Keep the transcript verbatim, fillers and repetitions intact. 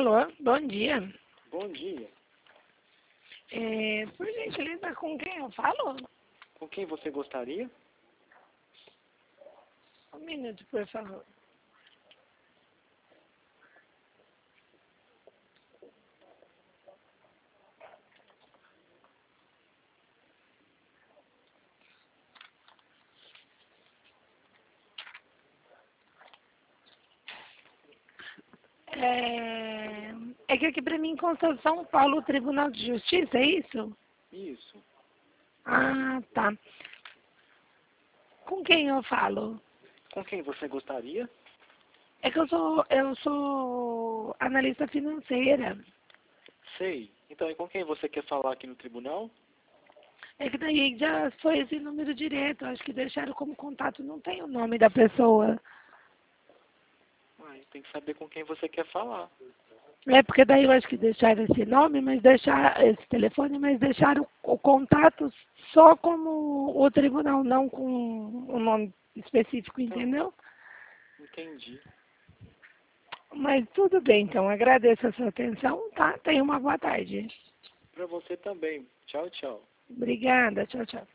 Alô, bom dia. Bom dia. É, por gentileza, com quem eu falo? Com quem você gostaria? Um minuto, por favor. É, é que aqui para mim consta São Paulo Tribunal de Justiça, é isso? Isso. Ah, tá. Com quem eu falo? Com quem você gostaria? É que eu sou, eu sou analista financeira. Sei. Então, e com quem você quer falar aqui no tribunal? É que daí já foi esse número direto, acho que deixaram como contato, não tem o nome da pessoa. Ah, tem que saber com quem você quer falar. É, porque daí eu acho que deixaram esse nome, mas deixaram esse telefone, mas deixaram o contato só como o tribunal, não com um nome específico, Então, entendeu? entendi. Mas tudo bem, então, agradeço a sua atenção, tá? Tenha uma boa tarde. Para você também. Tchau, tchau. Obrigada, tchau, tchau.